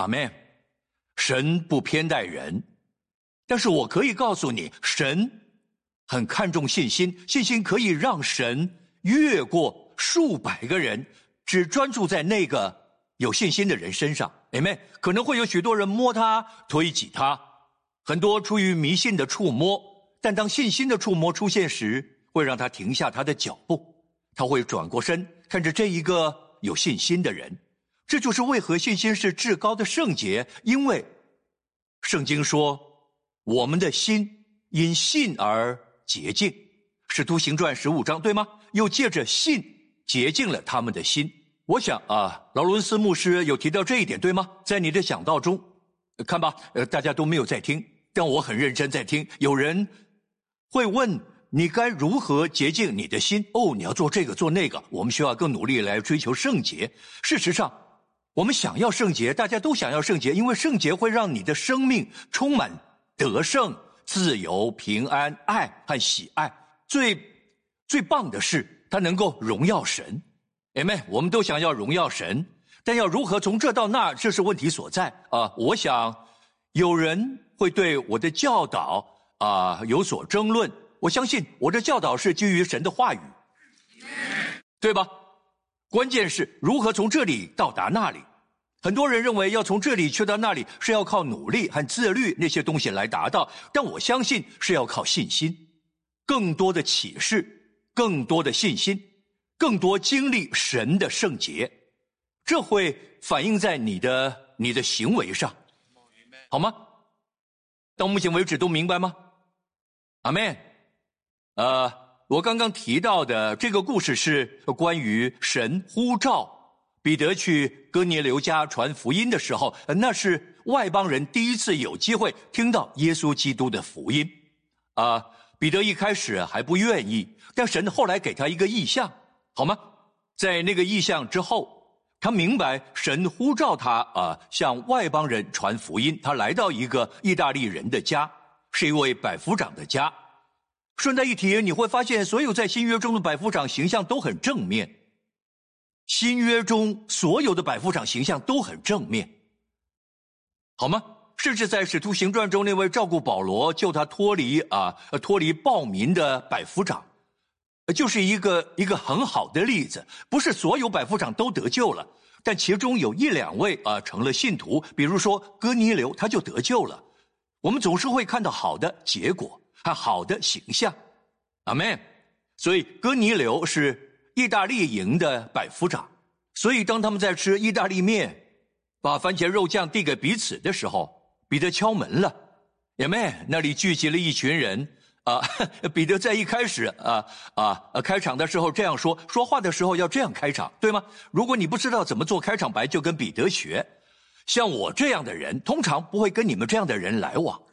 阿们。神不偏待人，但是我可以告诉你，神很看重信心，信心可以让神越过数百个人，只专注在那个有信心的人身上。Amen。可能会有许多人摸他、推挤他，很多出于迷信的触摸，但当信心的触摸出现时，会让他停下他的脚步，他会转过身，看着这一个有信心的人。这就是为何信心是至高的圣洁，因为圣经说我们的心因信而洁净，使徒行传15章，对吗？又借着信洁净了他们的心。我想劳伦斯牧师有提到这一点，对吗？在你的讲道中，看吧，大家都没有在听，但我很认真在听。有人会问你该如何洁净你的心？你要做这个做那个，我们需要更努力来追求圣洁。事实上我们想要圣洁，大家都想要圣洁，因为圣洁会让你的生命充满得胜、自由、平安、爱和喜爱。最棒的是它能够荣耀神。Amen。我们都想要荣耀神，但要如何从这到那，这是问题所在我想有人会对我的教导有所争论。我相信我的教导是基于神的话语，对吧？关键是如何从这里到达那里。很多人认为要从这里去到那里是要靠努力和自律那些东西来达到，但我相信是要靠信心，更多的启示，更多的信心，更多经历神的圣洁，这会反映在你的行为上，好吗？到目前为止都明白吗？阿们。我刚刚提到的这个故事是关于神呼召彼得去哥尼流家传福音的时候，那是外邦人第一次有机会听到耶稣基督的福音。彼得一开始还不愿意，但神后来给他一个异象，好吗？在那个异象之后，他明白神呼召他向外邦人传福音。他来到一个意大利人的家，是一位百夫长的家。顺带一提，你会发现所有在新约中的百夫长形象都很正面，新约中所有的百夫长形象都很正面，好吗？甚至在使徒行传中，那位照顾保罗救他脱离暴民的百夫长，就是一个很好的例子。不是所有百夫长都得救了，但其中有一两位成了信徒，比如说哥尼流，他就得救了。我们总是会看到好的结果和好的形象，阿们。所以哥尼流是意大利营的百夫长，所以当他们在吃意大利面，把番茄肉酱递给彼此的时候，彼得敲门了，阿们。那里聚集了一群人彼得在一开始开场的时候这样说话的时候要这样开场，对吗？如果你不知道怎么做开场白，就跟彼得学。像我这样的人通常不会跟你们这样的人来往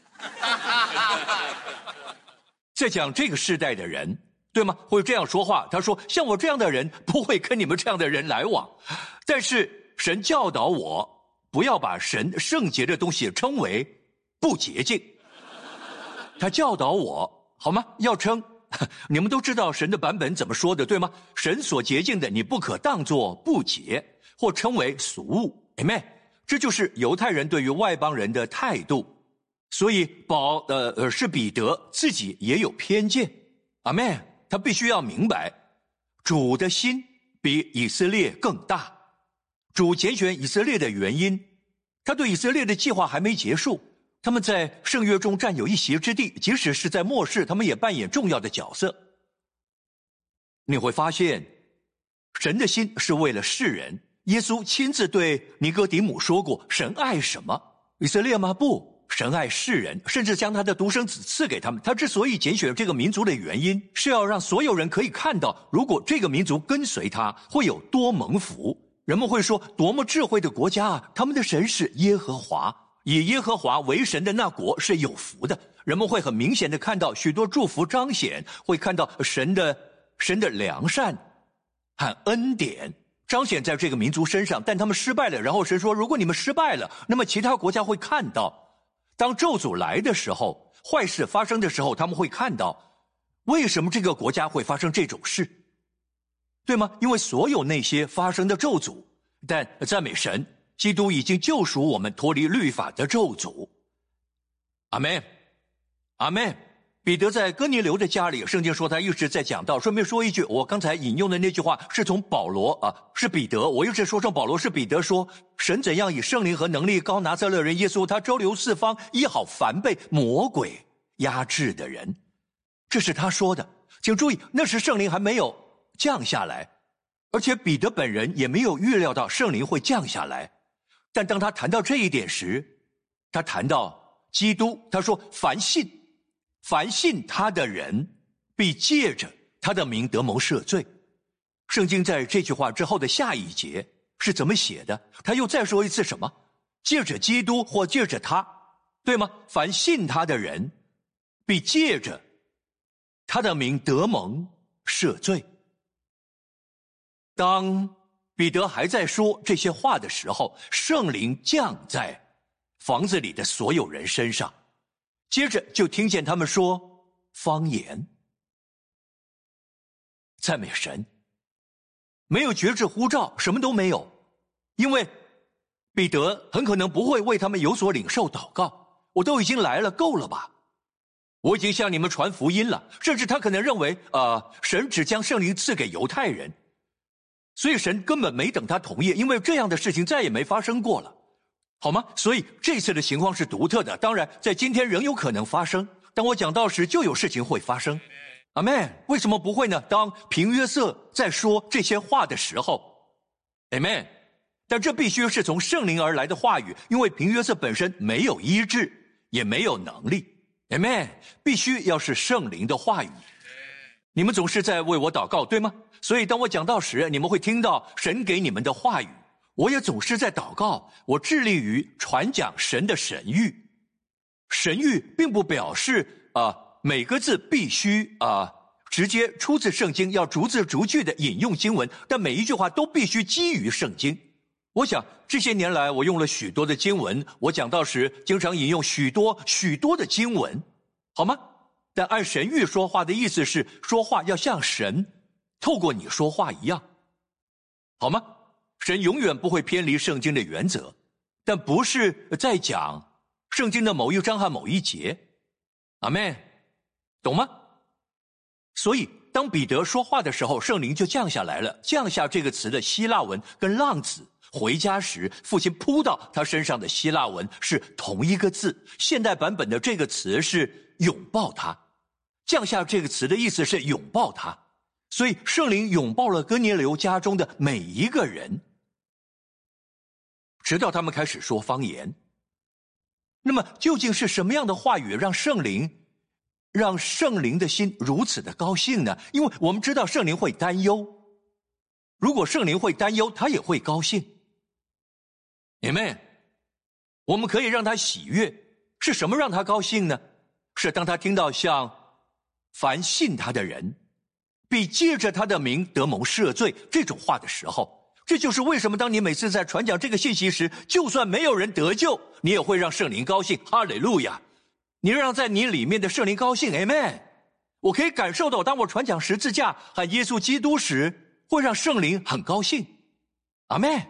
在讲这个世代的人，对吗？会这样说话，他说像我这样的人不会跟你们这样的人来往。但是神教导我不要把神圣洁的东西称为不洁净，他教导我，好吗？要称你们都知道神的版本怎么说的，对吗？神所洁净的你不可当作不洁，或称为俗物。 Amen。 这就是犹太人对于外邦人的态度。所以是彼得自己也有偏见，阿们。他必须要明白主的心比以色列更大，主拣选以色列的原因，他对以色列的计划还没结束，他们在圣约中占有一席之地，即使是在末世他们也扮演重要的角色。你会发现神的心是为了世人。耶稣亲自对尼哥底母说过，神爱什么？以色列吗？不，神爱世人，甚至将他的独生子赐给他们。他之所以拣选这个民族的原因，是要让所有人可以看到，如果这个民族跟随他，会有多蒙福。人们会说，多么智慧的国家啊！他们的神是耶和华，以耶和华为神的那国是有福的。人们会很明显的看到许多祝福彰显，会看到神的良善和恩典彰显在这个民族身上。但他们失败了，然后神说，如果你们失败了，那么其他国家会看到，当咒诅来的时候，坏事发生的时候，他们会看到为什么这个国家会发生这种事，对吗？因为所有那些发生的咒诅，但赞美神， 基督已经救赎我们脱离律法的咒诅。阿们，阿们。彼得在哥尼流的家里，圣经说他一直在讲道。顺便说一句，我刚才引用的那句话是从保罗是彼得，我又是说成保罗，是彼得说，神怎样以圣灵和能力膏拿撒勒人耶稣，他周流四方，医好凡被魔鬼压制的人。这是他说的。请注意，那时圣灵还没有降下来，而且彼得本人也没有预料到圣灵会降下来。但当他谈到这一点时，他谈到基督，他说凡信他的人必借着他的名得蒙赦罪。圣经在这句话之后的下一节是怎么写的？他又再说一次什么？借着基督或借着他，对吗？凡信他的人必借着他的名得蒙赦罪。当彼得还在说这些话的时候，圣灵降在房子里的所有人身上，接着就听见他们说方言。赞美神，没有决志呼召，什么都没有，因为彼得很可能不会为他们有所领受祷告。我都已经来了，够了吧？我已经向你们传福音了，甚至他可能认为神只将圣灵赐给犹太人，所以神根本没等他同意，因为这样的事情再也没发生过了，好吗？所以这次的情况是独特的，当然在今天仍有可能发生。当我讲到时，就有事情会发生。阿们。为什么不会呢？当平约瑟在说这些话的时候，阿们。但这必须是从圣灵而来的话语，因为平约瑟本身没有医治，也没有能力。阿们。必须要是圣灵的话语。你们总是在为我祷告，对吗？所以当我讲到时，你们会听到神给你们的话语。我也总是在祷告，我致力于传讲神的神谕。神谕并不表示每个字必须直接出自圣经，要逐字逐句的引用经文，但每一句话都必须基于圣经。我想这些年来我用了许多的经文，我讲到时经常引用许多的经文，好吗？但按神谕说话的意思是说话要像神透过你说话一样，好吗？神永远不会偏离圣经的原则，但不是在讲圣经的某一章和某一节。阿们，懂吗？所以当彼得说话的时候，圣灵就降下来了。降下这个词的希腊文跟浪子回家时父亲扑到他身上的希腊文是同一个字。现代版本的这个词是拥抱他，降下这个词的意思是拥抱他。所以圣灵拥抱了哥尼流家中的每一个人，直到他们开始说方言。那么究竟是什么样的话语让圣灵的心如此的高兴呢？因为我们知道圣灵会担忧，如果圣灵会担忧，他也会高兴。Amen。我们可以让他喜悦，是什么让他高兴呢？是当他听到像凡信他的人必借着他的名得蒙赦罪这种话的时候。这就是为什么当你每次在传讲这个信息时，就算没有人得救，你也会让圣灵高兴。哈利路亚！你让在你里面的圣灵高兴。 Amen。 我可以感受到当我传讲十字架和耶稣基督时，会让圣灵很高兴。阿们。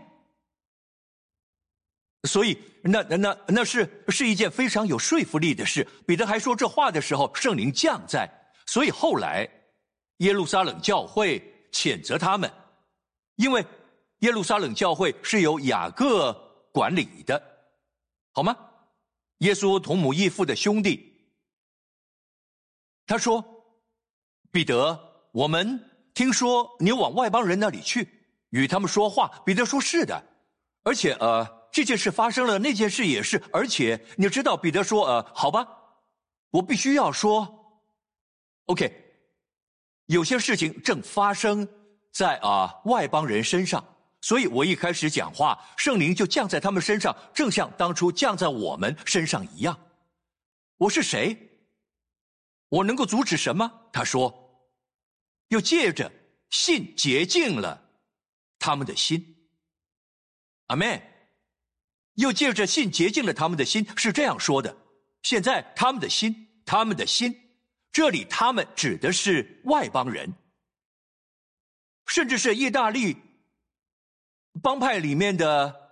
所以那是一件非常有说服力的事。彼得还说这话的时候，圣灵降在，所以后来耶路撒冷教会谴责他们，因为耶路撒冷教会是由雅各管理的，好吗？耶稣同母异父的兄弟，他说：彼得，我们听说你往外邦人那里去，与他们说话。彼得说：是的，而且这件事发生了，那件事也是，而且你知道，彼得说好吧，我必须要说 OK， 有些事情正发生在外邦人身上，所以我一开始讲话，圣灵就降在他们身上，正像当初降在我们身上一样。我是谁？我能够阻止什么？他说，又借着信洁净了他们的心。阿们。又借着信洁净了他们的心，是这样说的。现在他们的心，这里他们指的是外邦人，甚至是意大利帮派里面的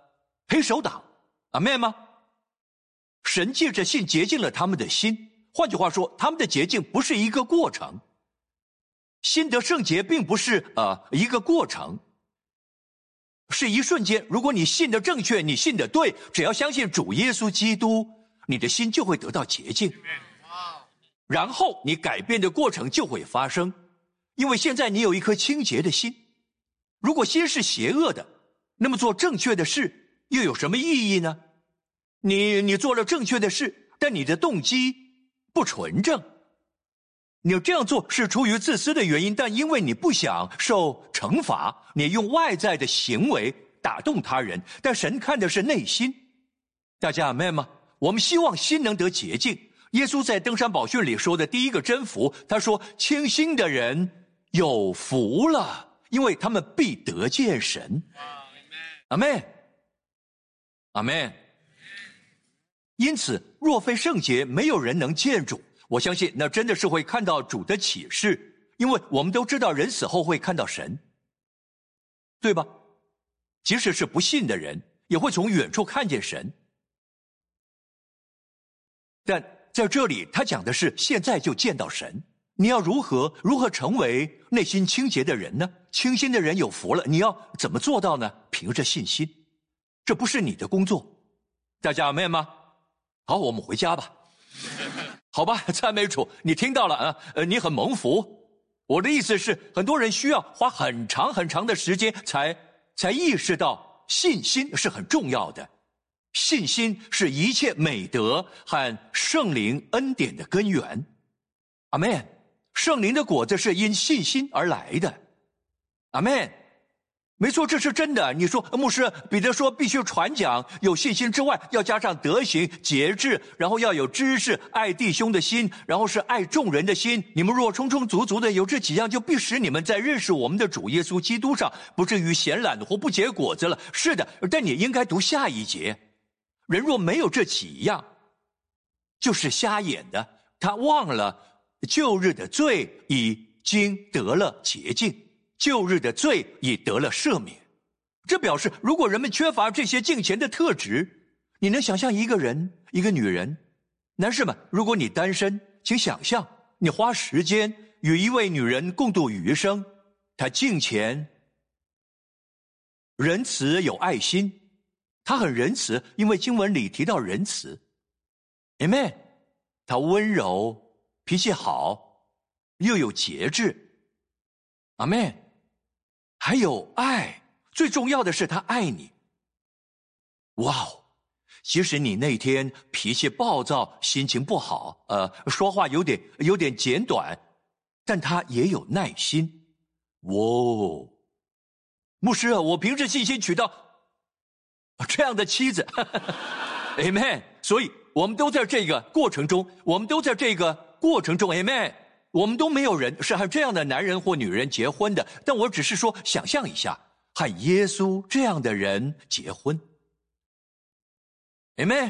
黑手党，阿们吗？神借着信洁净了他们的心，换句话说，他们的洁净不是一个过程。心得圣洁并不是一个过程，是一瞬间。如果你信得正确，你信得对，只要相信主耶稣基督，你的心就会得到洁净，然后你改变的过程就会发生。因为现在你有一颗清洁的心，如果心是邪恶的，那么做正确的事又有什么意义呢？你做了正确的事，但你的动机不纯正，你这样做是出于自私的原因，但因为你不想受惩罚，你用外在的行为打动他人，但神看的是内心。大家阿们吗？我们希望心能得洁净。耶稣在登山宝训里说的第一个真福，他说清心的人有福了，因为他们必得见神。阿们，阿们。因此若非圣洁，没有人能见主。我相信那真的是会看到主的启示，因为我们都知道人死后会看到神，对吧？即使是不信的人也会从远处看见神。但在这里他讲的是现在就见到神。你要如何成为内心清洁的人呢？清心的人有福了，你要怎么做到呢？凭着信心，这不是你的工作。大家阿们吗？好，我们回家吧。好吧，赞美主，你听到了啊？你很蒙福。我的意思是，很多人需要花很长很长的时间才意识到信心是很重要的。信心是一切美德和圣灵恩典的根源。阿们。圣灵的果子是因信心而来的。阿们。没错，这是真的。你说牧师彼得说必须传讲，有信心之外要加上德行、节制，然后要有知识、爱弟兄的心，然后是爱众人的心。你们若充充足足的有这几样，就必使你们在认识我们的主耶稣基督上不至于闲懒或不结果子了。是的，但你应该读下一节。人若没有这几样，就是瞎眼的，他忘了旧日的罪已经得了洁净，旧日的罪已得了赦免。这表示如果人们缺乏这些敬虔的特质，你能想象一个人一个女人，男士们，如果你单身，请想象你花时间与一位女人共度余生，她敬虔、仁慈、有爱心。她很仁慈，因为经文里提到仁慈。 Amen。 她温柔，脾气好，又有节制。阿们。还有爱，最重要的是他爱你。哇哦！即使你那天脾气暴躁，心情不好，说话有点简短，但他也有耐心。哇哦！牧师啊，我凭着信心娶到这样的妻子。Amen。 所以我们都在这个过程中，Amen。 我们都没有人是和这样的男人或女人结婚的，但我只是说想象一下，和耶稣这样的人结婚。 Amen。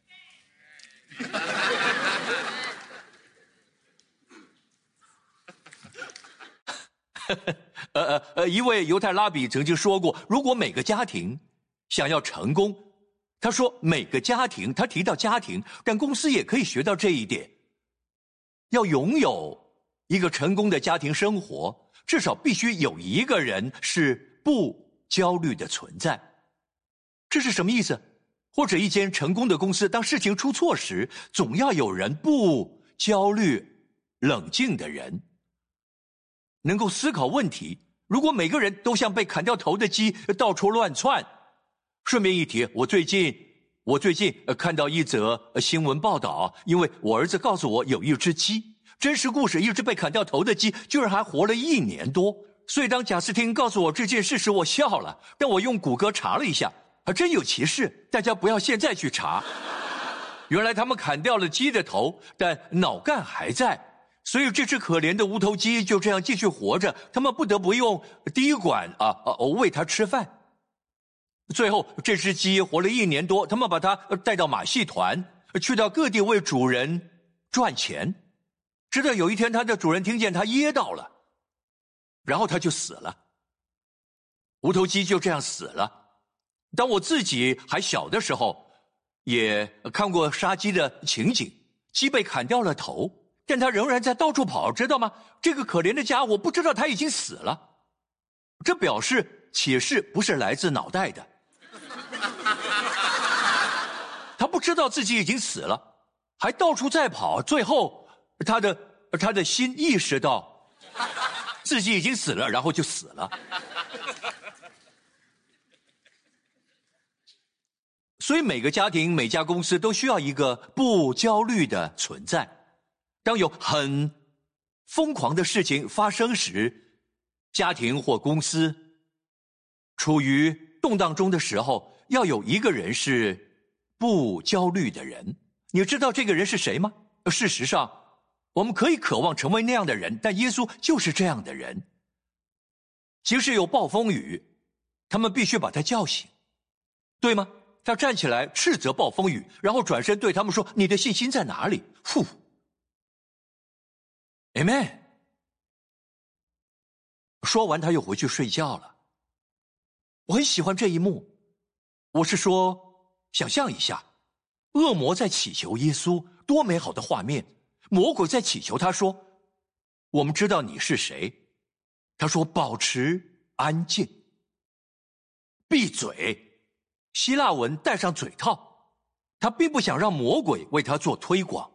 一位犹太拉比曾经说过，如果每个家庭想要成功，他说每个家庭，他提到家庭，但公司也可以学到这一点，要拥有一个成功的家庭生活，至少必须有一个人是不焦虑的存在。这是什么意思？或者一间成功的公司，当事情出错时，总要有人不焦虑、冷静的人，能够思考问题。如果每个人都像被砍掉头的鸡，到处乱窜。顺便一提，我最近看到一则新闻报道，因为我儿子告诉我有一只鸡，真实故事，一只被砍掉头的鸡居然还活了1年多。所以当贾斯汀告诉我这件事时，我笑了，但我用谷歌查了一下，还真有其事。大家不要现在去查。原来他们砍掉了鸡的头，但脑干还在，所以这只可怜的无头鸡就这样继续活着，他们不得不用滴管喂它吃饭。最后这只鸡活了1年多，他们把它带到马戏团，去到各地为主人赚钱，直到有一天他的主人听见他噎到了，然后他就死了。无头鸡就这样死了。 当我自己还小的时候，也看过杀鸡的情景，鸡被砍掉了头，但他仍然在到处跑，知道吗？这个可怜的家伙不知道他已经死了，这表示启示不是来自脑袋的。他不知道自己已经死了，还到处在跑，最后他的心意识到自己已经死了，然后就死了。所以每个家庭、每家公司都需要一个不焦虑的存在。当有很疯狂的事情发生时，家庭或公司处于动荡中的时候，要有一个人是不焦虑的人。你知道这个人是谁吗？事实上，我们可以渴望成为那样的人，但耶稣就是这样的人。即使有暴风雨，他们必须把他叫醒，对吗？他站起来斥责暴风雨，然后转身对他们说：“你的信心在哪里？”呼 ，Amen。说完，他又回去睡觉了。我很喜欢这一幕，我是说，想象一下，恶魔在祈求耶稣，多美好的画面！魔鬼在祈求他说：“我们知道你是谁。”他说：“保持安静，闭嘴。”希腊文带上嘴套，他并不想让魔鬼为他做推广。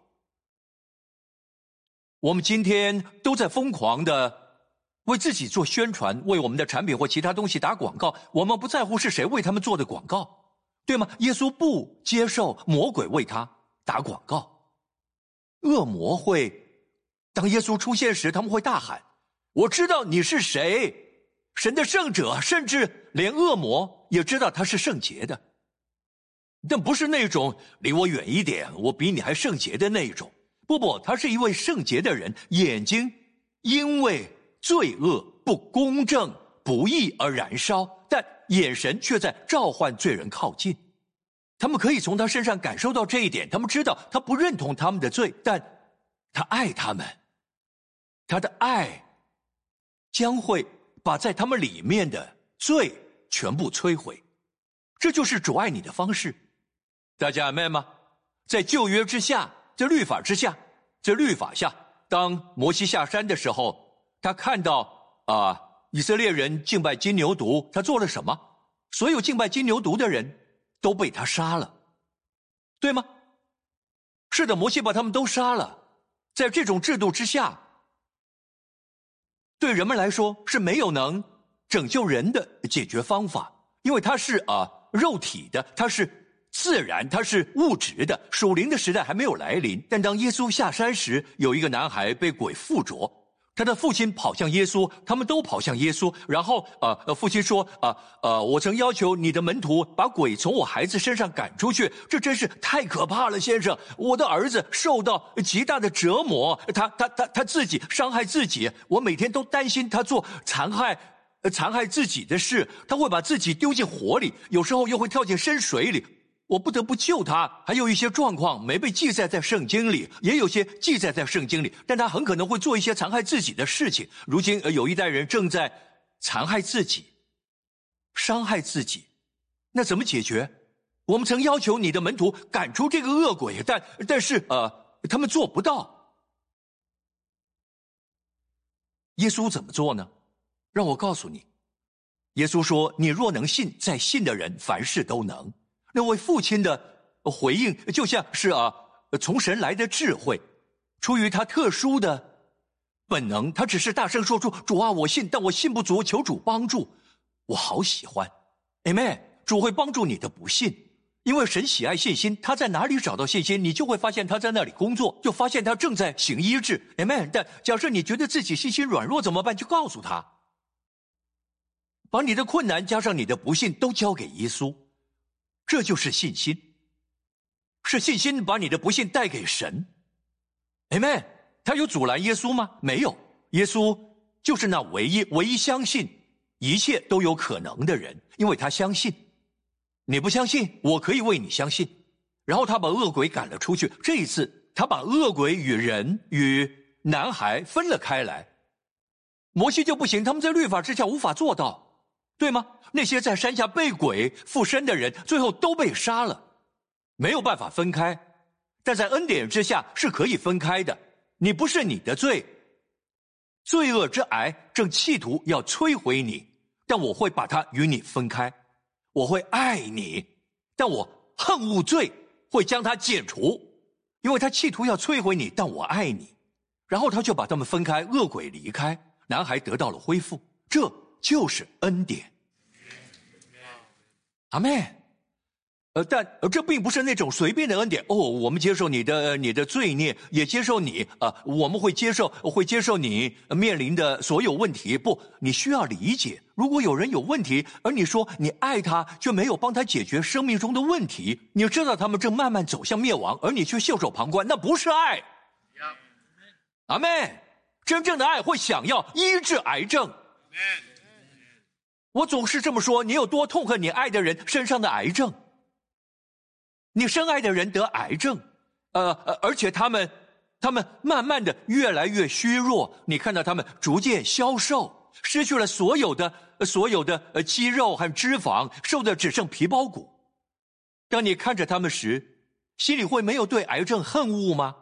我们今天都在疯狂的为自己做宣传，为我们的产品或其他东西打广告，我们不在乎是谁为他们做的广告，对吗？耶稣不接受魔鬼为他打广告。恶魔会，当耶稣出现时，他们会大喊：“我知道你是谁！”神的圣者，甚至连恶魔也知道他是圣洁的，但不是那种离我远一点，我比你还圣洁的那种。不，他是一位圣洁的人，眼睛因为罪恶、不公正、不义而燃烧，但眼神却在召唤罪人靠近。他们可以从他身上感受到这一点，他们知道他不认同他们的罪，但他爱他们，他的爱将会把在他们里面的罪全部摧毁。这就是主爱你的方式。大家明白吗？在旧约之下，在律法之下，在律法下，当摩西下山的时候，他看到以色列人敬拜金牛犊，他做了什么？所有敬拜金牛犊的人都被他杀了，对吗？是的，摩西把他们都杀了。在这种制度之下，对人们来说是没有能拯救人的解决方法，因为它是肉体的，它是自然，它是物质的，属灵的时代还没有来临。但当耶稣下山时，有一个男孩被鬼附着，他的父亲跑向耶稣，他们都跑向耶稣，然后父亲说我曾要求你的门徒把鬼从我孩子身上赶出去，这真是太可怕了，先生，我的儿子受到极大的折磨，他自己伤害自己，我每天都担心他做残害自己的事，他会把自己丢进火里，有时候又会跳进深水里，我不得不救他。还有一些状况没被记载在圣经里，也有些记载在圣经里，但他很可能会做一些残害自己的事情。如今有一代人正在残害自己，伤害自己，那怎么解决？我们曾要求你的门徒赶出这个恶鬼，但是他们做不到。耶稣怎么做呢？让我告诉你，耶稣说：“你若能信，在信的人凡事都能。”那位父亲的回应就像是从神来的智慧，出于他特殊的本能，他只是大声说出：“主啊，我信，但我信不足，求主帮助。”我好喜欢 Amen。 主会帮助你的不信，因为神喜爱信心，他在哪里找到信心，你就会发现他在那里工作，就发现他正在行医治 Amen。 但假设你觉得自己信心软弱怎么办？就告诉他，把你的困难加上你的不信都交给耶稣，这就是信心。是信心把你的不信带给神 Amen。 他有阻拦耶稣吗？没有，耶稣就是那唯一相信一切都有可能的人，因为他相信。你不相信，我可以为你相信。然后他把恶鬼赶了出去，这一次他把恶鬼与人与男孩分了开来。摩西就不行，他们在律法之下无法做到。 对吗？那些在山下被鬼附身的人，最后都被杀了，没有办法分开。但在恩典之下是可以分开的。你不是你的罪，罪恶之癌正企图要摧毁你，但我会把它与你分开。我会爱你，但我恨恶罪，会将它剪除，因为他企图要摧毁你，但我爱你。然后他就把他们分开，恶鬼离开，男孩得到了恢复。这就是恩典。阿们。但这并不是那种随便的恩典哦。我们接受你的罪孽，也接受你我们会接受你面临的所有问题。不，你需要理解，如果有人有问题，而你说你爱他，却没有帮他解决生命中的问题，你知道他们正慢慢走向灭亡，而你却袖手旁观，那不是爱。阿们。真正的爱会想要医治癌症。我总是这么说，你有多痛恨你爱的人身上的癌症？你深爱的人得癌症，而且他们慢慢的越来越虚弱，你看到他们逐渐消瘦，失去了所有的肌肉和脂肪，瘦的只剩皮包骨。当你看着他们时，心里会没有对癌症恨恶吗？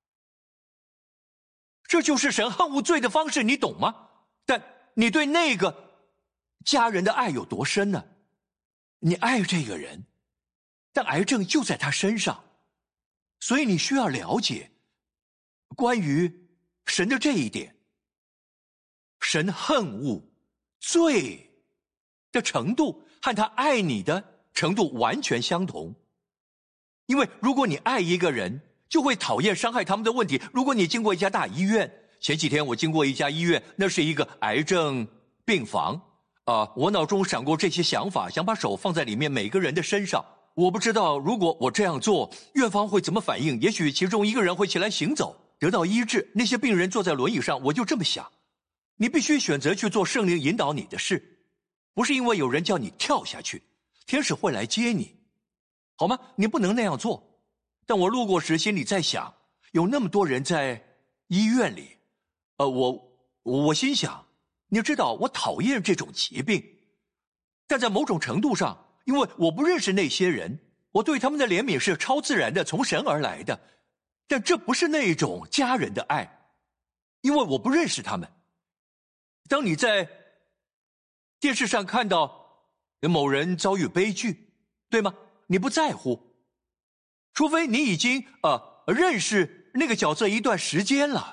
这就是神恨恶罪的方式，你懂吗？但你对那个家人的爱有多深呢？你爱这个人，但癌症就在他身上，所以你需要了解关于神的这一点。神恨恶罪的程度和他爱你的程度完全相同。因为如果你爱一个人，就会讨厌伤害他们的问题。如果你经过一家大医院，前几天我经过一家医院，那是一个癌症病房我脑中闪过这些想法，想把手放在里面每个人的身上。我不知道如果我这样做，院方会怎么反应。也许其中一个人会起来行走，得到医治，那些病人坐在轮椅上。我就这么想，你必须选择去做圣灵引导你的事，不是因为有人叫你跳下去，天使会来接你，好吗？你不能那样做。但我路过时心里在想，有那么多人在医院里，我心想，你知道我讨厌这种疾病，但在某种程度上，因为我不认识那些人，我对他们的怜悯是超自然的，从神而来的。但这不是那种家人的爱，因为我不认识他们。当你在电视上看到某人遭遇悲剧，对吗？你不在乎，除非你已经认识那个角色一段时间了。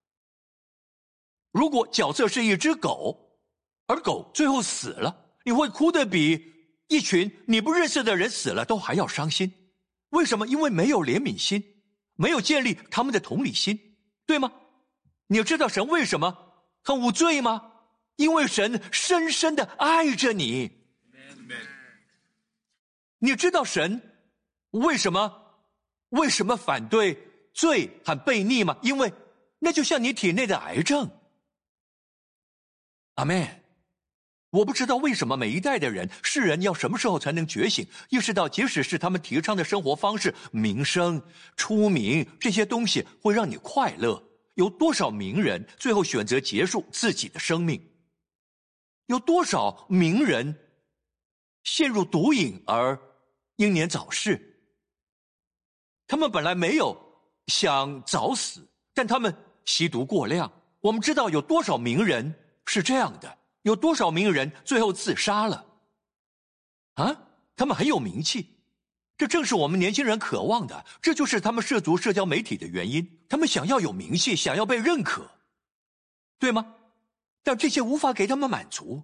如果角色是一只狗，而狗最后死了，你会哭得比一群你不认识的人死了都还要伤心。为什么？因为没有怜悯心，没有建立他们的同理心，对吗？你知道神为什么恨恶罪吗？因为神深深的爱着你。你知道神为什么反对罪和悖逆吗？因为那就像你体内的癌症。阿们。我不知道为什么每一代的人，世人要什么时候才能觉醒，意识到即使是他们提倡的生活方式、名声、出名这些东西会让你快乐。有多少名人最后选择结束自己的生命？有多少名人陷入毒瘾而英年早逝？他们本来没有想早死，但他们吸毒过量。我们知道有多少名人是这样的，有多少名人最后自杀了他们很有名气，这正是我们年轻人渴望的，这就是他们涉足社交媒体的原因。他们想要有名气，想要被认可，对吗？但这些无法给他们满足，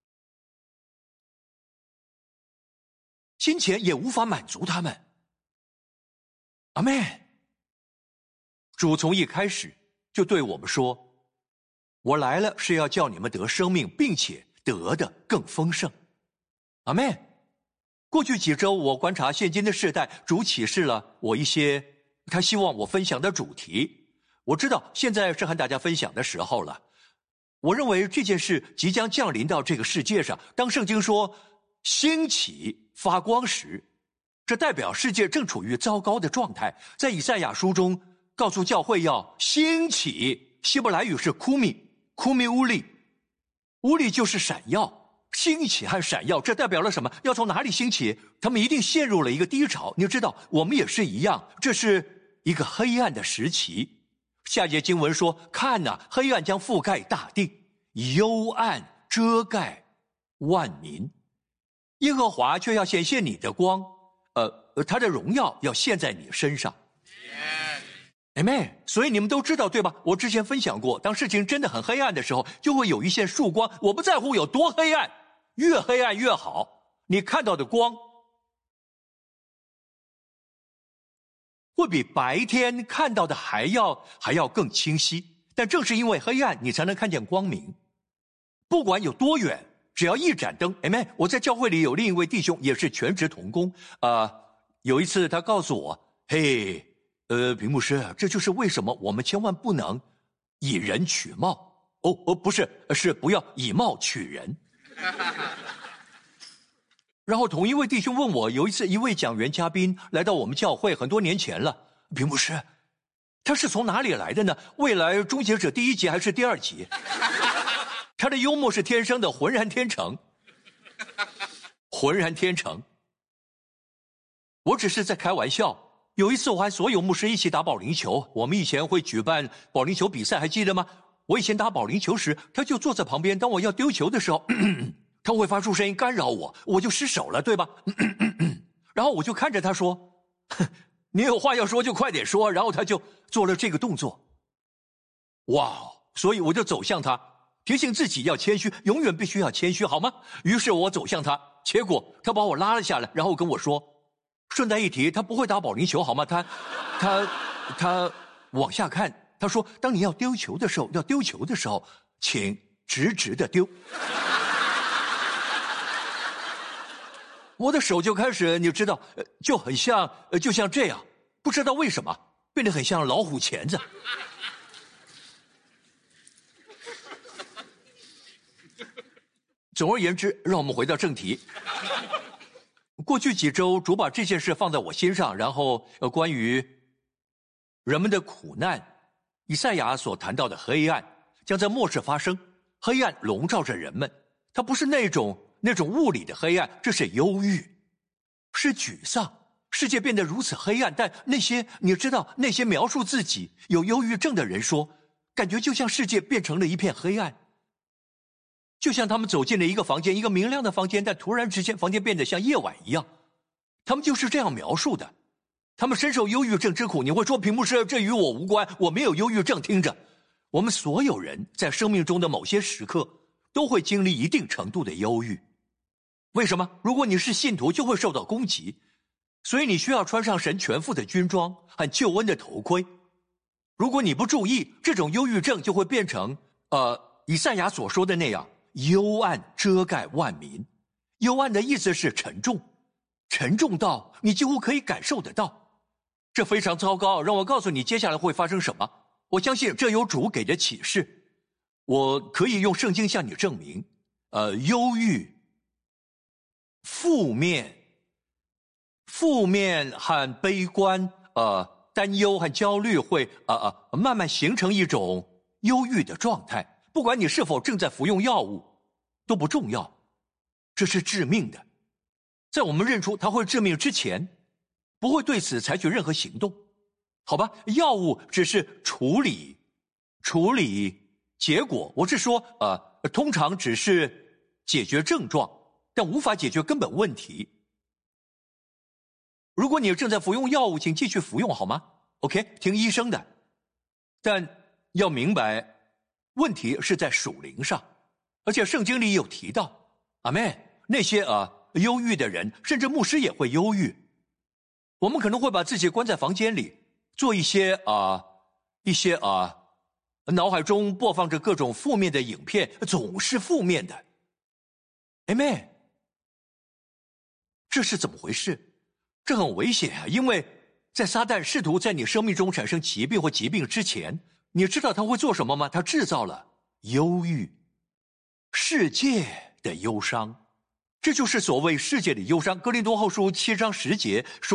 金钱也无法满足他们。阿们。主从一开始就对我们说，我来了是要叫你们得生命，并且得的更丰盛。阿们。过去几周我观察现今的世代，主启示了我一些他希望我分享的主题。我知道现在是和大家分享的时候了。我认为这件事即将降临到这个世界上。当圣经说兴起发光时，这代表世界正处于糟糕的状态。在以赛亚书中告诉教会要兴起，希伯来语是库米乌利，乌利就是闪耀， 兴起和闪耀，这代表了什么？要从哪里兴起？他们一定陷入了一个低潮。你知道，我们也是一样，这是一个黑暗的时期。下节经文说：看哪，黑暗将覆盖大地，幽暗遮盖万民。耶和华却要显现你的光，他的荣耀要现在你身上。Amen。所以你们都知道对吧？我之前分享过，当事情真的很黑暗的时候，就会有一线曙光。我不在乎有多黑暗，越黑暗越好。你看到的光会比白天看到的还要更清晰。但正是因为黑暗，你才能看见光明。不管有多远，只要一盏灯。Amen。我在教会里有另一位弟兄，也是全职同工。有一次他告诉我，嘿。平牧师，这就是为什么我们千万不能以人取貌。不是，是不要以貌取人。然后同一位弟兄问我，有一次一位讲员嘉宾来到我们教会很多年前了，平牧师，他是从哪里来的呢？未来终结者第1集还是第2集？他的幽默是天生的，浑然天成。浑然天成。我只是在开玩笑。有一次我和所有牧师一起打保龄球，我们以前会举办保龄球比赛，还记得吗？我以前打保龄球时，他就坐在旁边，当我要丢球的时候，他会发出声音干扰我就失手了，对吧？然后我就看着他说，你有话要说就快点说，然后他就做了这个动作。哇，所以我就走向他，提醒自己要谦虚，永远必须要谦虚，好吗？于是我走向他，结果他把我拉了下来，然后跟我说，顺带一提，他不会打保龄球，好吗？他往下看，他说：“当你要丢球的时候，请直直的丢。”我的手就开始，你知道，就像这样，不知道为什么变得很像老虎钳子。总而言之，让我们回到正题。过去几周，主把这件事放在我心上，然后关于人们的苦难，以赛亚所谈到的黑暗将在末世发生，黑暗笼罩着人们，它不是那种物理的黑暗，这是忧郁，是沮丧。世界变得如此黑暗，但那些描述自己有忧郁症的人说，感觉就像世界变成了一片黑暗。就像他们走进了一个房间，一个明亮的房间，但突然之间房间变得像夜晚一样。他们就是这样描述的。他们深受忧郁症之苦。你会说，屏幕师，这与我无关，我没有忧郁症。听着，我们所有人在生命中的某些时刻都会经历一定程度的忧郁。为什么？如果你是信徒，就会受到攻击，所以你需要穿上神全副的军装和救恩的头盔。如果你不注意，这种忧郁症就会变成以赛亚所说的那样，幽暗遮盖万民。幽暗的意思是沉重，沉重到你几乎可以感受得到。这非常糟糕，让我告诉你接下来会发生什么。我相信这有主给的启示，我可以用圣经向你证明。忧郁、负面和悲观，担忧和焦虑会慢慢形成一种忧郁的状态。不管你是否正在服用药物，都不重要，这是致命的。在我们认出它会致命之前，不会对此采取任何行动，好吧？药物只是处理结果，我是说，通常只是解决症状，但无法解决根本问题。如果你正在服用药物，请继续服用，好吗 ？OK， 听医生的，但要明白。问题是在属灵上，而且圣经里有提到，阿们，那些忧郁的人，甚至牧师也会忧郁。我们可能会把自己关在房间里，做一些脑海中播放着各种负面的影片，总是负面的。Amen。这是怎么回事？这很危险啊！因为在撒旦试图在你生命中产生疾病或疾病之前，你知道他会做什么吗？他制造了忧郁，世界的忧伤，这就是所谓世界的忧伤。哥林多后书7章10节说，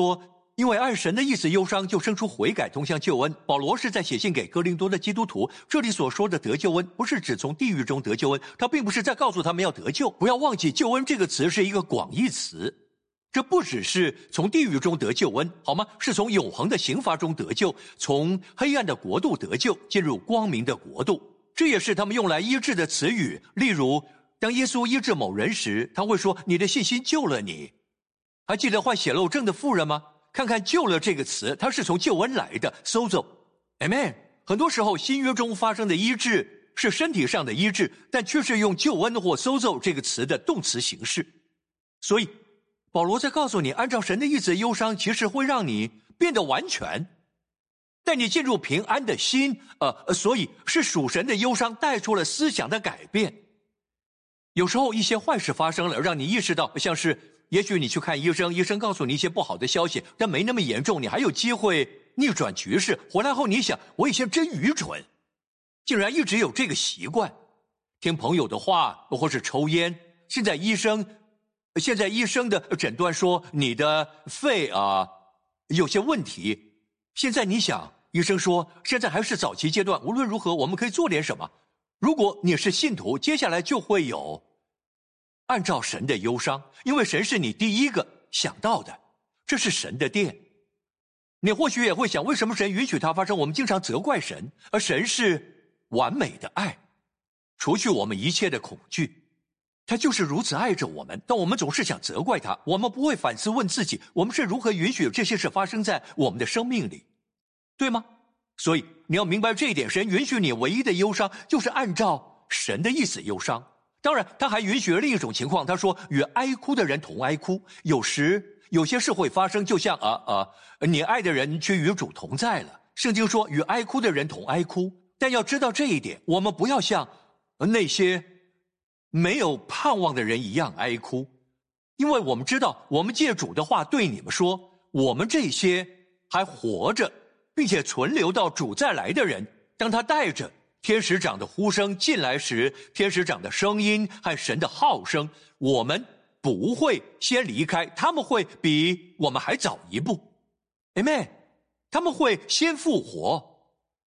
因为按神的意思忧伤，就生出悔改，通向救恩。保罗是在写信给哥林多的基督徒，这里所说的得救恩，不是指从地狱中得救恩，他并不是在告诉他们要得救。不要忘记，救恩这个词是一个广义词，这不只是从地狱中得救恩，好吗？是从永恒的刑罚中得救，从黑暗的国度得救，进入光明的国度。这也是他们用来医治的词语。例如，当耶稣医治某人时，他会说：“你的信心救了你。”还记得患血漏症的妇人吗？看看救了这个词，它是从救恩来的 ，sozo， amen。很多时候新约中发生的医治是身体上的医治，但却是用救恩或 sozo 这个词的动词形式。所以保罗在告诉你，按照神的意思，忧伤其实会让你变得完全，带你进入平安的心。所以是属神的忧伤带出了思想的改变。有时候一些坏事发生了，让你意识到，像是也许你去看医生，医生告诉你一些不好的消息，但没那么严重，你还有机会逆转局势。回来后你想，我以前真愚蠢，竟然一直有这个习惯，听朋友的话或是抽烟。现在医生的诊断说你的肺有些问题。现在你想，医生说现在还是早期阶段，无论如何我们可以做点什么。如果你是信徒，接下来就会有按照神的忧伤，因为神是你第一个想到的，这是神的殿。你或许也会想，为什么神允许它发生？我们经常责怪神，而神是完美的爱，除去我们一切的恐惧，他就是如此爱着我们。但我们总是想责怪他，我们不会反思问自己，我们是如何允许这些事发生在我们的生命里，对吗？所以你要明白这一点，神允许你唯一的忧伤就是按照神的意思忧伤。当然他还允许了另一种情况，他说与哀哭的人同哀哭。有时有些事会发生，就像你爱的人却与主同在了，圣经说与哀哭的人同哀哭。但要知道这一点，我们不要像那些没有盼望的人一样哀哭，因为我们知道，我们借主的话对你们说，我们这些还活着并且存留到主再来的人，当他带着天使长的呼声进来时，天使长的声音和神的号声，我们不会先离开，他们会比我们还早一步。 Amen， 他们会先复活，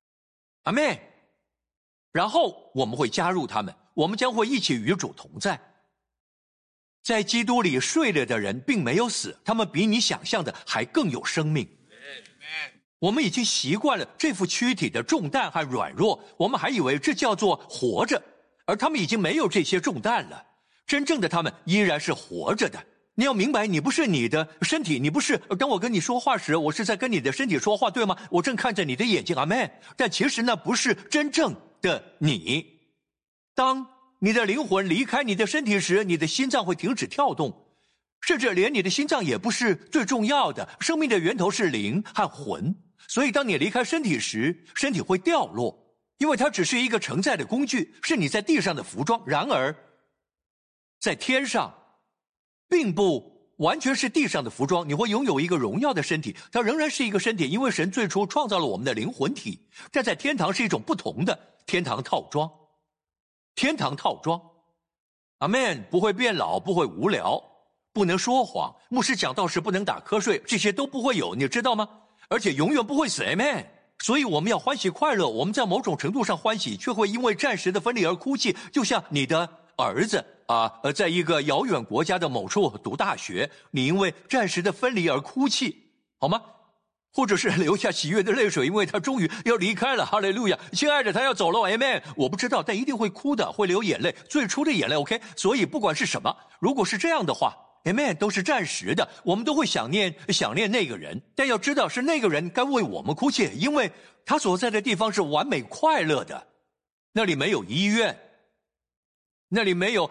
Amen， 然后我们会加入他们，我们将会一起与主同在。在基督里睡了的人并没有死，他们比你想象的还更有生命。我们已经习惯了这副躯体的重担和软弱，我们还以为这叫做活着，而他们已经没有这些重担了。真正的他们依然是活着的。你要明白，你不是你的身体，你不是当我跟你说话时，我是在跟你的身体说话，对吗？我正看着你的眼睛，阿们。但其实那不是真正的你。当你的灵魂离开你的身体时，你的心脏会停止跳动，甚至连你的心脏也不是最重要的，生命的源头是灵和魂。所以当你离开身体时，身体会掉落，因为它只是一个承载的工具，是你在地上的服装。然而在天上并不完全是地上的服装，你会拥有一个荣耀的身体，它仍然是一个身体，因为神最初创造了我们的灵魂体，但在天堂是一种不同的天堂套装。天堂套装，阿们，不会变老，不会无聊，不能说谎，牧师讲道时不能打瞌睡，这些都不会有，你知道吗？而且永远不会死， Amen。 所以我们要欢喜快乐，我们在某种程度上欢喜，却会因为暂时的分离而哭泣，就像你的儿子在一个遥远国家的某处读大学，你因为暂时的分离而哭泣，好吗？或者是流下喜悦的泪水，因为他终于要离开了，哈利路亚，亲爱的，他要走了， Amen。 我不知道，但一定会哭的，会流眼泪，最初的眼泪， OK。 所以不管是什么，如果是这样的话， Amen， 都是暂时的，我们都会想念那个人，但要知道是那个人该为我们哭泣，因为他所在的地方是完美快乐的，那里没有医院，那里没有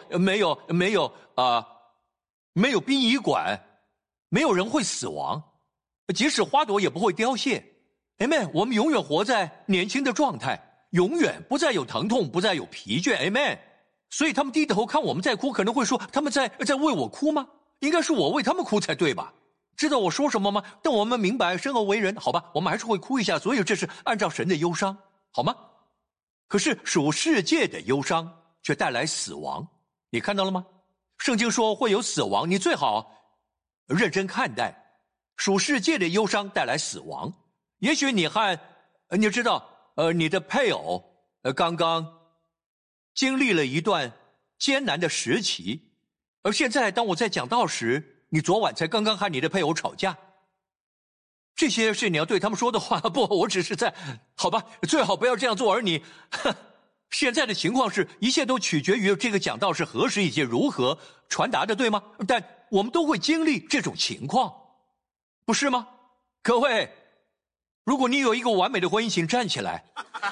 殡仪馆，没有人会死亡，即使花朵也不会凋谢。 Amen， 我们永远活在年轻的状态，永远不再有疼痛，不再有疲倦。 Amen。 所以他们低头看我们在哭，可能会说，他们在为我哭吗？应该是我为他们哭才对吧？知道我说什么吗？但我们明白生而为人，好吧，我们还是会哭一下，所以这是按照神的忧伤，好吗？可是属世界的忧伤却带来死亡，你看到了吗？圣经说会有死亡，你最好认真看待。 属世界的忧伤带来死亡。也许你知道，你的配偶刚刚经历了一段艰难的时期，而现在当我在讲道时，你昨晚才刚刚和你的配偶吵架。这些是你要对他们说的话。不，我只是好吧，最好不要这样做。而你现在的情况是，一切都取决于这个讲道是何时以及如何传达的，对吗？但我们都会经历这种情况，不是吗？各位，如果你有一个完美的婚姻，请站起来。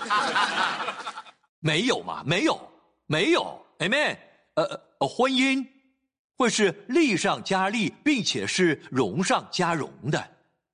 没有吗？没有 Amen。 婚姻会是利上加利，并且是荣上加荣的。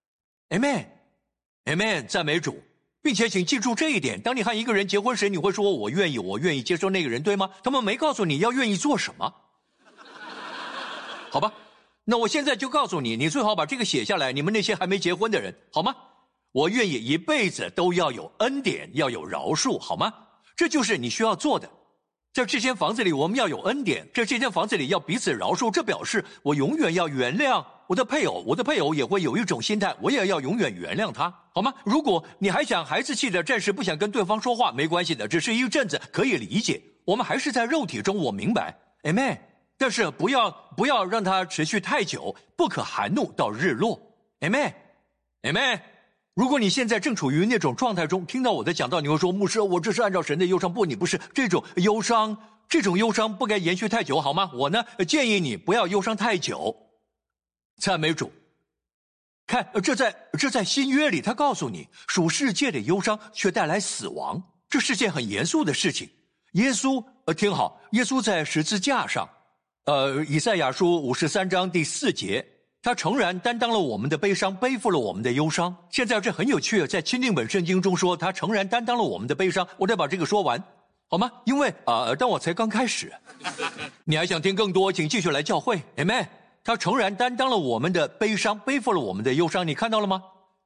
Amen， 赞美主。并且请记住这一点，当你和一个人结婚时，你会说我愿意接受那个人，对吗？他们没告诉你要愿意做什么。好吧，那我现在就告诉你，你最好把这个写下来，你们那些还没结婚的人，好吗？我愿意一辈子都要有恩典，要有饶恕，好吗？这就是你需要做的。在这间房子里我们要有恩典，在这间房子里要彼此饶恕，这表示我永远要原谅我的配偶，我的配偶也会有一种心态，我也要永远原谅他，好吗？如果你还想孩子气的暂时不想跟对方说话，没关系的，只是一阵子，可以理解。我们还是在肉体中，我明白 Amen。 但是不要让它持续太久，不可含怒到日落。 Amen。 如果你现在正处于那种状态中，听到我的讲道，你会说牧师，我这是按照神的忧伤。不，你不是。这种忧伤不该延续太久，好吗？我呢建议你不要忧伤太久。赞美主。看，这在新约里，他告诉你，属世界的忧伤却带来死亡，这是件很严肃的事情。耶稣，听好，耶稣在十字架上，以赛亚书53章第4节，他诚然担当了我们的悲伤，背负了我们的忧伤。现在这很有趣，在钦定本圣经中说，他诚然担当了我们的悲伤。我得把这个说完，好吗？因为但我才刚开始。你还想听更多，请继续来教会。 Amen。他诚然担当了我们的悲伤，背负了我们的忧伤。你看到了吗？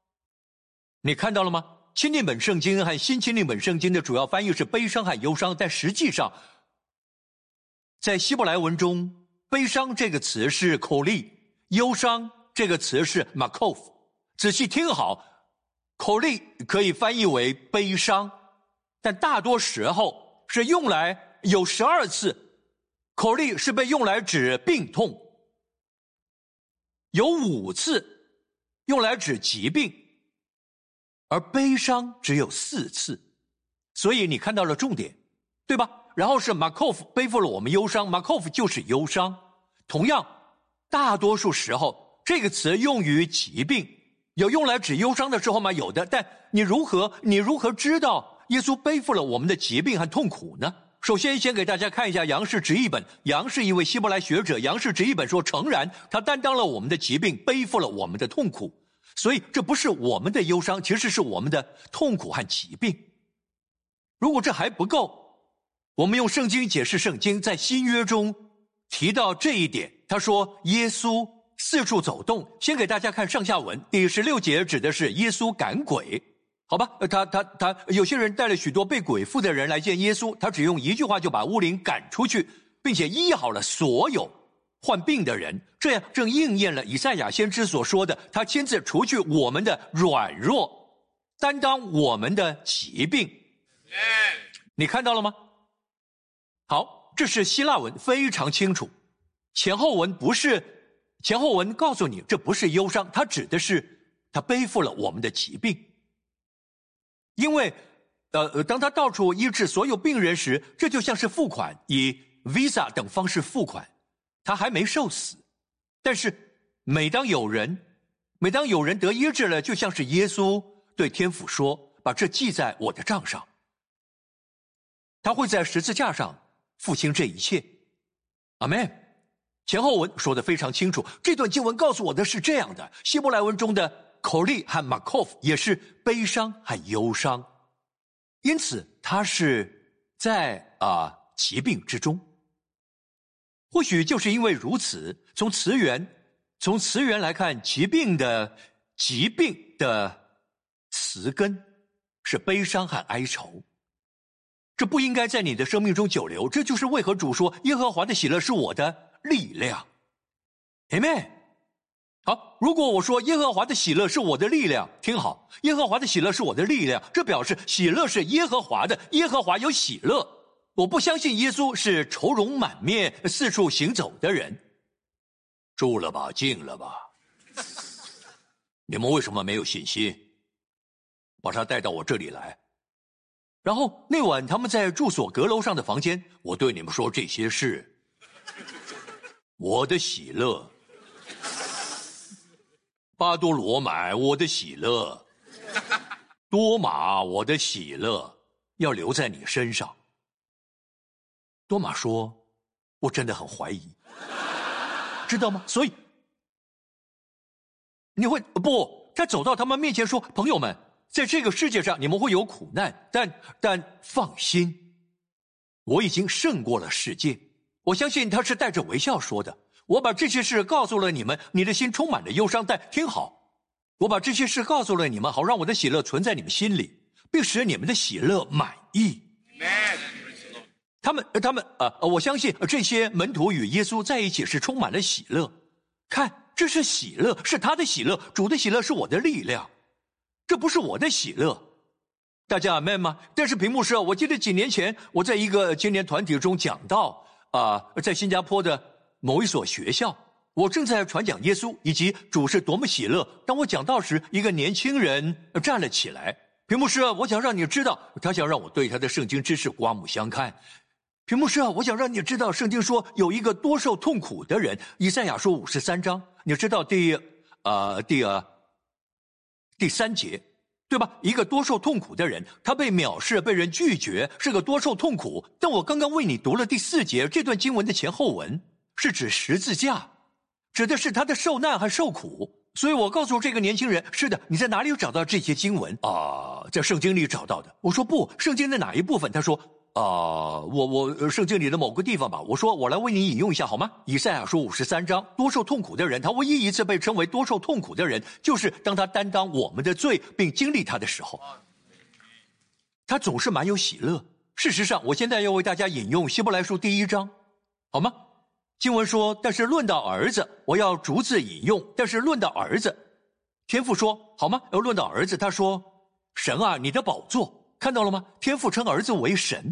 钦定本圣经和新钦定本圣经的主要翻译是悲伤和忧伤，但实际上在希伯来文中，悲伤这个词是口利，忧伤这个词是 makov。 仔细听好，口利可以翻译为悲伤，但大多时候是用来有12次，口利是被用来指病痛，有5次用来指疾病，而悲伤只有4次。所以你看到了重点，对吧？然后是 makov， 背负了我们忧伤， makov 就是忧伤。同样，大多数时候这个词用于疾病，有用来指忧伤的时候吗？有的。但你如何知道耶稣背负了我们的疾病和痛苦呢？首先给大家看一下杨氏直译本。杨是一位希伯来学者，杨氏直译本说，诚然他担当了我们的疾病，背负了我们的痛苦。所以这不是我们的忧伤，其实是我们的痛苦和疾病。如果这还不够，我们用圣经解释圣经，在新约中提到这一点。他说耶稣四处走动。先给大家看上下文，第16节指的是耶稣赶鬼，好吧？他有些人带了许多被鬼附的人来见耶稣，他只用一句话就把污灵赶出去，并且医好了所有患病的人。这样正应验了以赛亚先知所说的，他亲自除去我们的软弱，担当我们的疾病。你看到了吗？好，这是希腊文，非常清楚。前后文告诉你，这不是忧伤，它指的是他背负了我们的疾病。因为当他到处医治所有病人时，这就像是付款，以 Visa 等方式付款，他还没受死。但是每当有人得医治了，就像是耶稣对天父说，把这记在我的账上，他会在十字架上付清这一切。阿们。前后文说得非常清楚。这段经文告诉我的是这样的，希伯来文中的口利和 makov 也是悲伤和忧伤，因此它是在疾病之中。或许就是因为如此，从词源来看，疾病的词根是悲伤和哀愁。这不应该在你的生命中久留，这就是为何主说耶和华的喜乐是我的力量。 Amen。 好，如果我说耶和华的喜乐是我的力量，听好，耶和华的喜乐是我的力量，这表示喜乐是耶和华的，耶和华有喜乐。我不相信耶稣是愁容满面、四处行走的人。住了吧，静了吧。你们为什么没有信心？把他带到我这里来。然后那晚他们在住所阁楼上的房间，我对你们说这些事。我的喜乐，巴多罗买，我的喜乐，多马，我的喜乐，要留在你身上。多马说：“我真的很怀疑，知道吗？所以你会不？他走到他们面前说：‘朋友们，在这个世界上你们会有苦难，但放心，我已经胜过了世界。’我相信他是带着微笑说的。我把这些事告诉了你们，你的心充满了忧伤，但听好，我把这些事告诉了你们，好让我的喜乐存在你们心里，并使你们的喜乐满意。”我相信这些门徒与耶稣在一起是充满了喜乐。看，这是喜乐，是他的喜乐，主的喜乐是我的力量，这不是我的喜乐。大家阿们吗？但是屏幕是，我记得几年前我在一个青年团体中讲到在新加坡的某一所学校，我正在传讲耶稣以及主是多么喜乐。当我讲到时，一个年轻人站了起来。屏幕是，我想让你知道，他想让我对他的圣经知识刮目相看。屏幕是，我想让你知道，圣经说有一个多受痛苦的人，以赛亚书53章，你知道第3节，对吧？一个多受痛苦的人，他被藐视，被人拒绝，是个多受痛苦。但我刚刚为你读了第4节，这段经文的前后文是指十字架，指的是他的受难和受苦。所以我告诉这个年轻人，是的，你在哪里找到这些经文？在圣经里找到的。我说不，圣经的哪一部分？他说我圣经里的某个地方吧。我说我来为你引用一下好吗？以赛亚书53章，多受痛苦的人，他唯一一次被称为多受痛苦的人，就是当他担当我们的罪并经历他的时候，他总是蛮有喜乐。事实上，我现在要为大家引用希伯来书第1章，好吗？经文说，但是论到儿子，我要逐字引用，但是论到儿子，天父说，好吗？要论到儿子，他说，神啊，你的宝座，看到了吗？天父称儿子为神。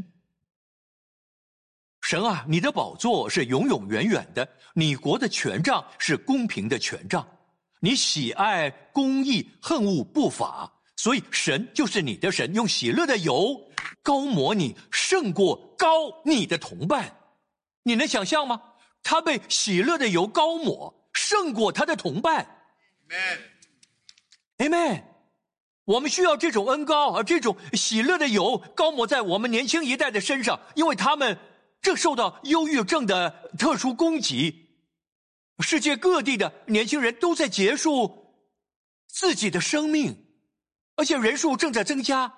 神啊，你的宝座是永永远远的，你国的权杖是公平的权杖，你喜爱公义，恨恶不法，所以神就是你的神，用喜乐的油膏抹你，胜过膏你的同伴。你能想象吗？他被喜乐的油膏抹，胜过他的同伴。Amen。我们需要这种恩膏这种喜乐的油膏抹在我们年轻一代的身上，因为他们正受到忧郁症的特殊攻击。世界各地的年轻人都在结束自己的生命，而且人数正在增加，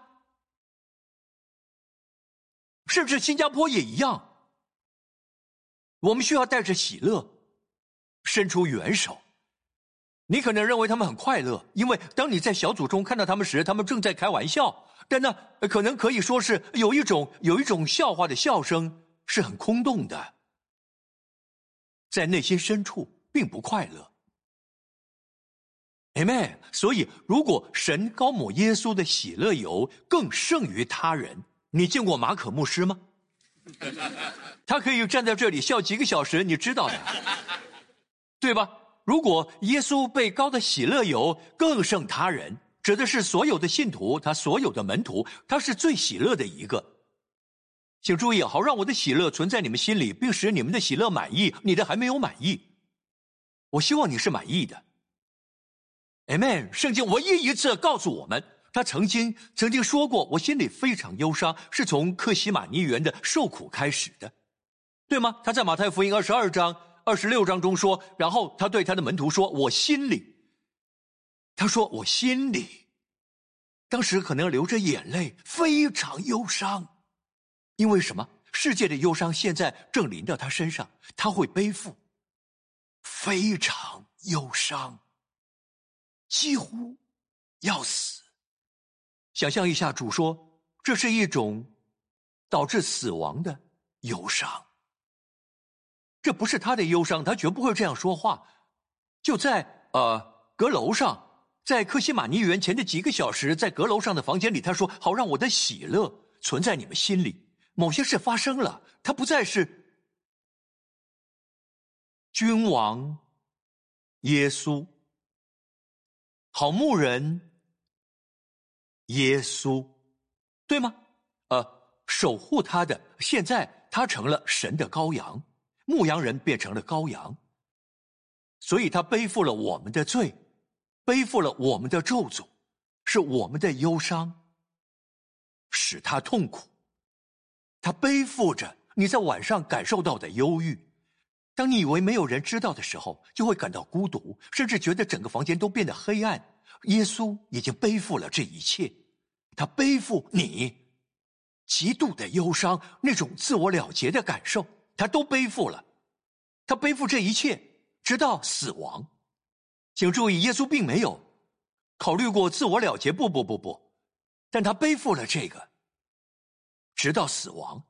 甚至新加坡也一样。我们需要带着喜乐伸出援手。你可能认为他们很快乐，因为当你在小组中看到他们时，他们正在开玩笑，但那可能可以说是有一种笑话的笑声，是很空洞的，在内心深处并不快乐。Amen。所以如果神膏抹耶稣的喜乐油更胜于他人，你见过马可牧师吗？他可以站在这里笑几个小时，你知道的，对吧？如果耶稣被膏的喜乐油更胜他人，指的是所有的信徒，他所有的门徒，他是最喜乐的一个。请注意，好让我的喜乐存在你们心里，并使你们的喜乐满意。你的还没有满意，我希望你是满意的。Amen。圣经唯一一次告诉我们，他曾经说过，我心里非常忧伤，是从客西马尼园的受苦开始的，对吗？他在马太福音22章26章中说，然后他对他的门徒说，我心里，他说我心里，当时可能流着眼泪，非常忧伤。因为什么？世界的忧伤现在正临到他身上，他会背负，非常忧伤，几乎要死。想象一下，主说这是一种导致死亡的忧伤，这不是他的忧伤，他绝不会这样说话。就在阁楼上，在客西马尼园前的几个小时，在阁楼上的房间里，他说：“好让我的喜乐存在你们心里。”某些事发生了，他不再是君王耶稣，好牧人耶稣，对吗？守护他的，现在他成了神的羔羊，牧羊人变成了羔羊，所以他背负了我们的罪，背负了我们的咒诅，是我们的忧伤使他痛苦。他背负着你在晚上感受到的忧郁，当你以为没有人知道的时候，就会感到孤独，甚至觉得整个房间都变得黑暗。耶稣已经背负了这一切，他背负你极度的忧伤，那种自我了结的感受，他都背负了。他背负这一切，直到死亡。请注意，耶稣并没有考虑过自我了结，不，但他背负了这个，直到死亡。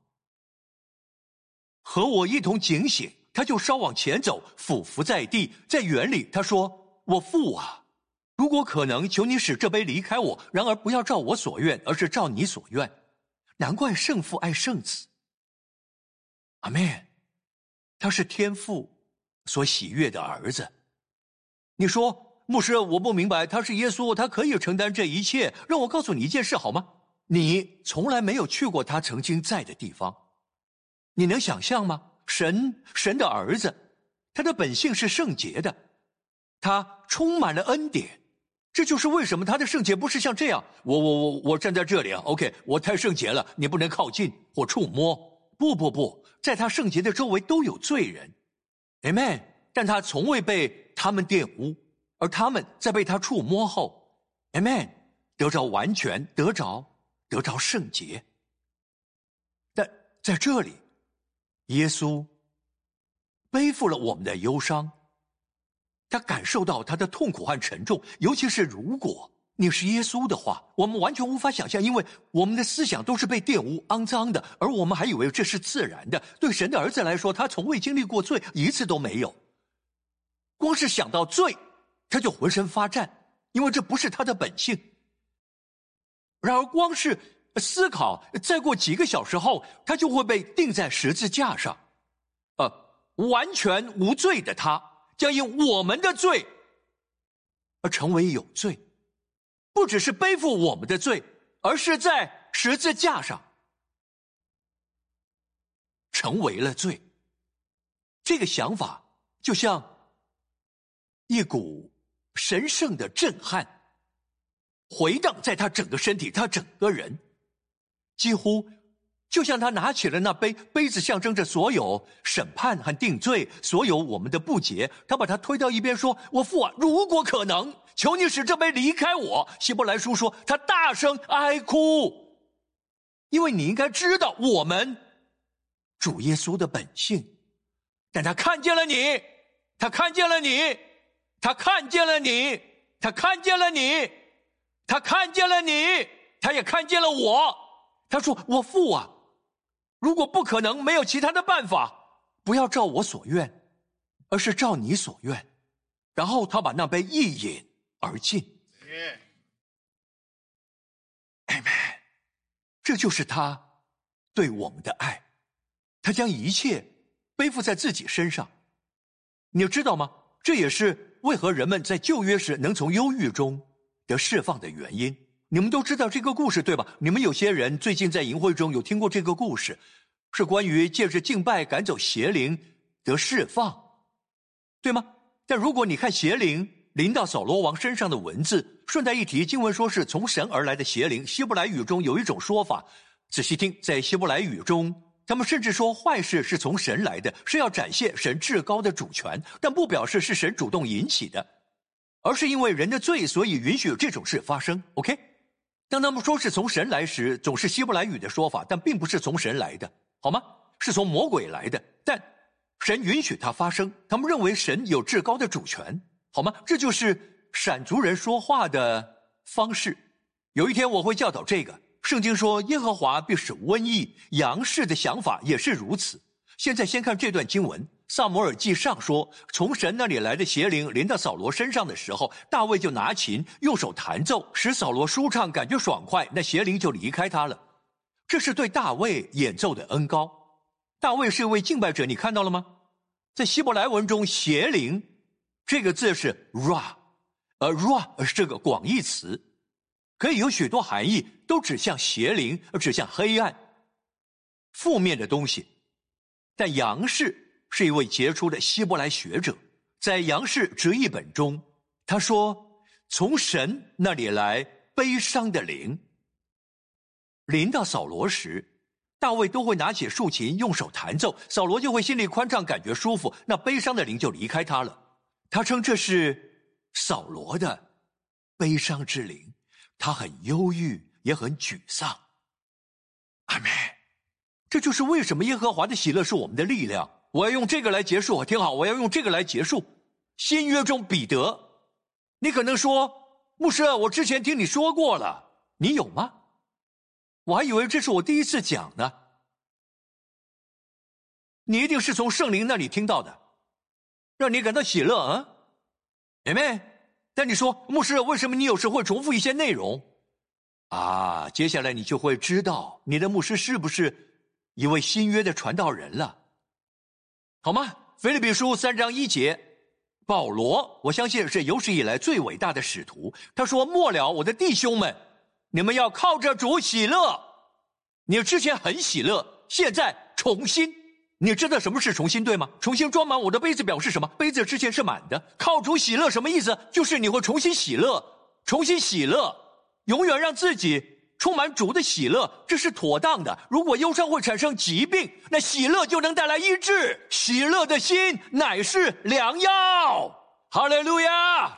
和我一同警醒，他就稍往前走，俯伏在地，在园里他说：“我父啊，如果可能，求你使这杯离开我，然而不要照我所愿，而是照你所愿。”难怪圣父爱圣子。阿们。他是天父所喜悦的儿子。你说，牧师，我不明白，他是耶稣，他可以承担这一切。让我告诉你一件事好吗？你从来没有去过他曾经在的地方，你能想象吗？神的儿子，他的本性是圣洁的，他充满了恩典。这就是为什么他的圣洁不是像这样，我站在这里啊 ，OK， 我太圣洁了，你不能靠近或触摸。不，在他圣洁的周围都有罪人 ，Amen。但他从未被他们玷污，而他们在被他触摸后 ，Amen， 得着完全，得着圣洁。但在这里，耶稣背负了我们的忧伤。他感受到他的痛苦和沉重，尤其是如果你是耶稣的话，我们完全无法想象，因为我们的思想都是被玷污、肮脏的，而我们还以为这是自然的。对神的儿子来说，他从未经历过罪，一次都没有。光是想到罪，他就浑身发颤，因为这不是他的本性。然而，光是思考，再过几个小时后，他就会被钉在十字架上。完全无罪的他，将因我们的罪而成为有罪，不只是背负我们的罪，而是在十字架上成为了罪。这个想法就像一股神圣的震撼，回荡在他整个身体，他整个人，几乎就像他拿起了那杯，杯子象征着所有审判和定罪，所有我们的不洁，他把它推到一边说：“我父啊，如果可能，求你使这杯离开我。”希伯来书说他大声哀哭，因为你应该知道我们主耶稣的本性。但他看见了你，他看见了你，他看见了你，他看见了你，他看见了你，他也看见了我。他说：“我父啊，如果不可能，没有其他的办法，不要照我所愿，而是照你所愿。”然后他把那杯一饮而尽。Amen。这就是他对我们的爱，他将一切背负在自己身上。你知道吗？这也是为何人们在旧约时能从忧郁中得释放的原因。你们都知道这个故事，对吧？你们有些人最近在营会中有听过这个故事，是关于借着敬拜赶走邪灵得释放，对吗？但如果你看邪灵临到扫罗王身上的文字，顺带一提，经文说是从神而来的邪灵。希伯来语中有一种说法，仔细听，在希伯来语中，他们甚至说坏事是从神来的，是要展现神至高的主权，但不表示是神主动引起的，而是因为人的罪，所以允许这种事发生。 OK， 当他们说是从神来时，总是希伯来语的说法，但并不是从神来的，好吗？是从魔鬼来的，但神允许它发生，他们认为神有至高的主权，好吗？这就是闪族人说话的方式。有一天我会教导这个。圣经说耶和华必使瘟疫，杨氏的想法也是如此。现在先看这段经文， 撒母耳记上说，从神那里来的邪灵临到扫罗身上的时候，大卫就拿琴用手弹奏，使扫罗舒畅，感觉爽快，那邪灵就离开他了。这是对大卫演奏的恩膏。大卫是一位敬拜者，你看到了吗？在希伯来文中，邪灵这个字是 ra，ra 是个广义词，可以有许多含义，都指向邪灵，指向黑暗负面的东西。但杨氏是一位杰出的希伯来学者，在杨氏直译本中，他说，从神那里来悲伤的灵。临到扫罗时，大卫都会拿起竖琴用手弹奏，扫罗就会心里宽敞，感觉舒服，那悲伤的灵就离开他了。他称这是扫罗的悲伤之灵，他很忧郁，也很沮丧。阿们。这就是为什么耶和华的喜乐是我们的力量。我要用这个来结束，听好，我要用这个来结束。新约中彼得，你可能说，牧师，我之前听你说过了，你有吗？我还以为这是我第一次讲呢。你一定是从圣灵那里听到的，让你感到喜乐啊，姐妹。但你说，牧师，为什么你有时会重复一些内容？啊，接下来你就会知道你的牧师是不是一位新约的传道人了，好吗？腓立比书3章1节，保罗，我相信是有史以来最伟大的使徒，他说，末了我的弟兄们，你们要靠着主喜乐。你之前很喜乐，现在重新。你知道什么是重新，对吗？重新装满我的杯子表示什么？杯子之前是满的。靠主喜乐什么意思？就是你会重新喜乐，重新喜乐，永远让自己充满主的喜乐，这是妥当的。如果忧伤会产生疾病，那喜乐就能带来医治。喜乐的心乃是良药。哈利路亚！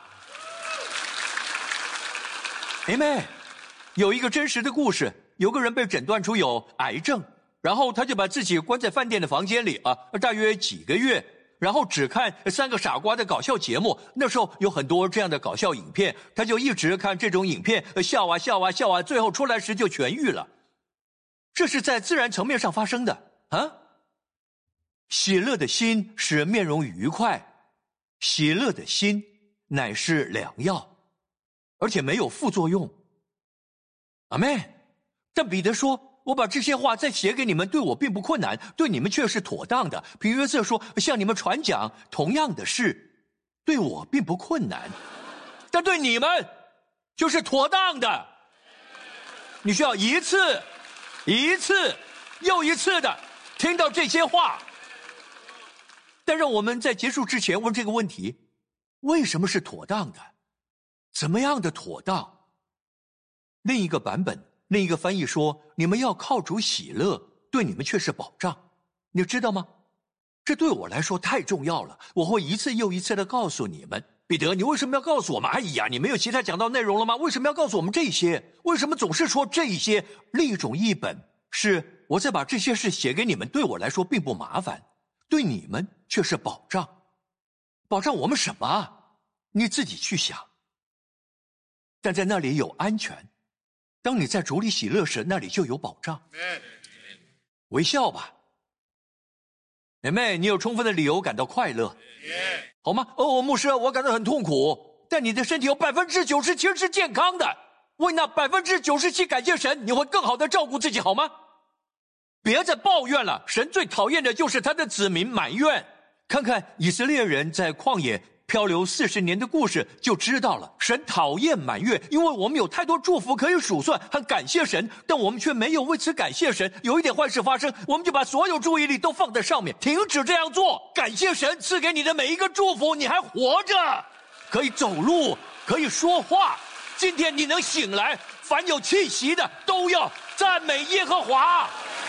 阿们。有一个真实的故事，有个人被诊断出有癌症，然后他就把自己关在饭店的房间里大约几个月，然后只看3个傻瓜的搞笑节目。那时候有很多这样的搞笑影片，他就一直看这种影片，笑啊笑啊笑啊，最后出来时就痊愈了。这是在自然层面上发生的啊。喜乐的心使面容愉快，喜乐的心乃是良药，而且没有副作用。阿们。但彼得说，我把这些话再写给你们，对我并不困难，对你们却是妥当的。比约瑟说，向你们传讲同样的事，对我并不困难，但对你们就是妥当的。你需要一次又一次的听到这些话。但让我们在结束之前问这个问题，为什么是妥当的？怎么样的妥当？另一个版本，另一个翻译说，你们要靠主喜乐，对你们却是保障。你知道吗？这对我来说太重要了，我会一次又一次的告诉你们。彼得，你为什么要告诉我们？哎呀，你没有其他讲到内容了吗？为什么要告诉我们这些？为什么总是说这些？另一种译本是，我再把这些事写给你们，对我来说并不麻烦，对你们却是保障。保障我们什么？你自己去想。但在那里有安全，当你在主里喜乐时，那里就有保障。微笑吧，妹妹，你有充分的理由感到快乐，好吗？牧师，我感到很痛苦，但你的身体有97%是健康的，为那97%感谢神，你会更好的照顾自己，好吗？别再抱怨了，神最讨厌的就是他的子民埋怨。看看以色列人在旷野漂流40年的故事就知道了，神讨厌埋怨，因为我们有太多祝福可以数算和感谢神，但我们却没有为此感谢神。有一点坏事发生，我们就把所有注意力都放在上面，停止这样做。感谢神赐给你的每一个祝福，你还活着，可以走路，可以说话。今天你能醒来，凡有气息的都要赞美耶和华。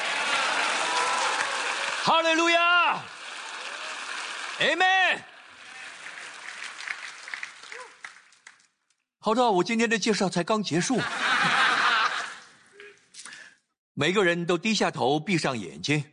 哈利路亚，阿们。好的，我今天的介绍才刚结束。每个人都低下头，闭上眼睛。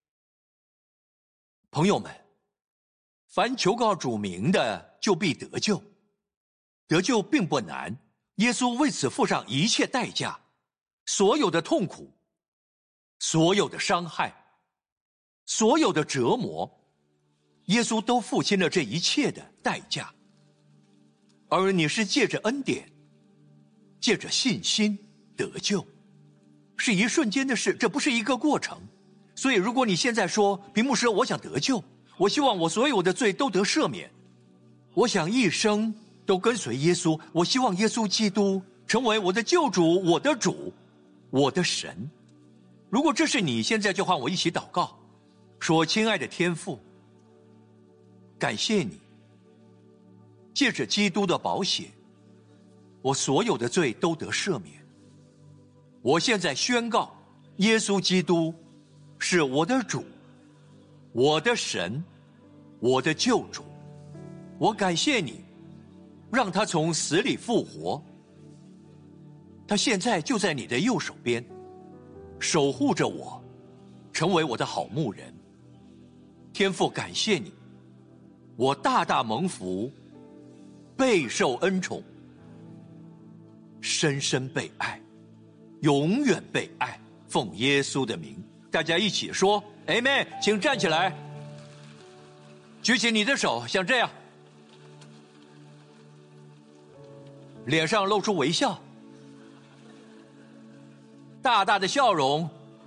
朋友们，凡求告主名的，就必得救。得救并不难，耶稣为此付上一切代价，所有的痛苦，所有的伤害，所有的折磨， 耶稣都付清了这一切的代价，而你是借着恩典，借着信心得救，是一瞬间的事，这不是一个过程。所以如果你现在说，平牧师，我想得救，我希望我所有的罪都得赦免，我想一生都跟随耶稣，我希望耶稣基督成为我的救主，我的主，我的神。如果这是你，现在就和我一起祷告，说，亲爱的天父，感谢你，借着基督的宝血，我所有的罪都得赦免。我现在宣告，耶稣基督是我的主，我的神，我的救主。我感谢你，让他从死里复活，他现在就在你的右手边，守护着我，成为我的好牧人。天父，感谢你，我大大蒙福，备受恩宠，深深被爱，永远被爱。奉耶稣的名，大家一起说 Amen。 请站起来，举起你的手，像这样，脸上露出微笑，大大的笑容。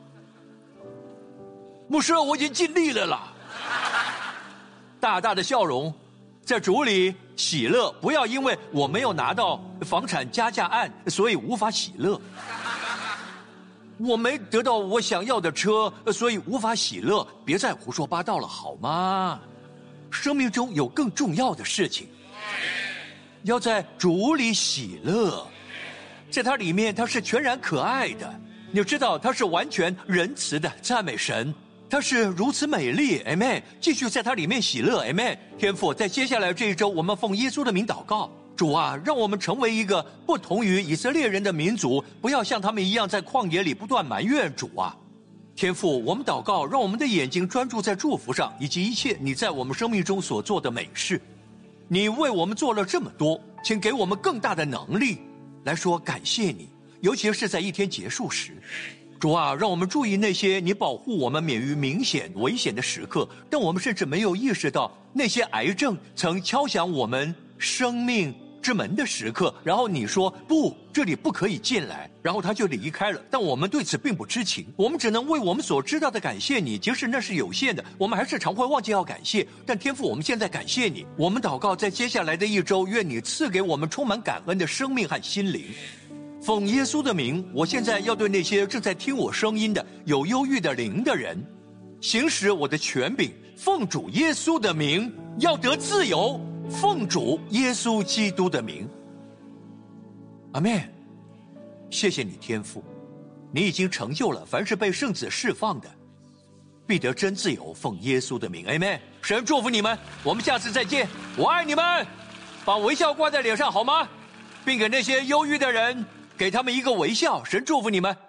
牧师，我已经尽力了啦。大大的笑容，在主里喜乐，不要因为我没有拿到房产加价案，所以无法喜乐。我没得到我想要的车，所以无法喜乐。别再胡说八道了，好吗？生命中有更重要的事情，要在主里喜乐，在它里面，它是全然可爱的。你知道，它是完全仁慈的，赞美神。它是如此美丽 ，Amen。继续在它里面喜乐 ，Amen。天父，在接下来这一周，我们奉耶稣的名祷告，主啊，让我们成为一个不同于以色列人的民族，不要像他们一样在旷野里不断埋怨主啊。天父，我们祷告，让我们的眼睛专注在祝福上，以及一切你在我们生命中所做的美事。你为我们做了这么多，请给我们更大的能力来说感谢你，尤其是在一天结束时。主啊，让我们注意那些你保护我们免于明显危险的时刻，但我们甚至没有意识到那些癌症曾敲响我们生命之门的时刻，然后你说不，这里不可以进来，然后他就离开了，但我们对此并不知情，我们只能为我们所知道的感谢你，即使那是有限的，我们还是常会忘记要感谢。但天父，我们现在感谢你，我们祷告在接下来的一周，愿你赐给我们充满感恩的生命和心灵。奉耶稣的名，我现在要对那些正在听我声音的有忧郁的灵的人，行使我的权柄，奉主耶稣的名，要得自由，奉主耶稣基督的名。阿们。谢谢你天父，你已经成就了，凡是被圣子释放的，必得真自由，奉耶稣的名。阿们。神祝福你们，我们下次再见，我爱你们，把微笑挂在脸上好吗？并给那些忧郁的人，给他们一个微笑。神祝福你们。